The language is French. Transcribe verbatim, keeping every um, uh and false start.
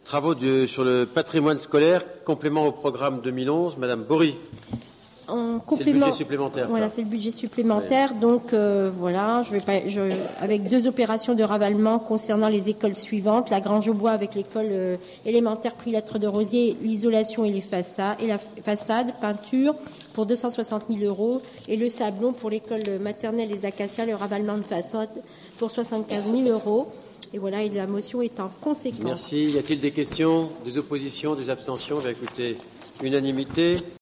Travaux de, sur le patrimoine scolaire, complément au programme deux mille onze, Madame Bory. En complément, c'est le budget supplémentaire. Voilà, c'est le budget supplémentaire. Oui. Donc euh, voilà, je vais pas, je, avec deux opérations de ravalement concernant les écoles suivantes, la Grange au Bois avec l'école euh, élémentaire Prix-Lettres de Rosier, l'isolation et les façades, et la façade, peinture pour deux cent soixante mille euros, et le Sablon pour l'école maternelle des Acacias, le ravalement de façade pour soixante-quinze mille euros. Et voilà, et la motion est en conséquence. Merci. Y a-t-il des questions, des oppositions, des abstentions? Bien, écoutez, unanimité.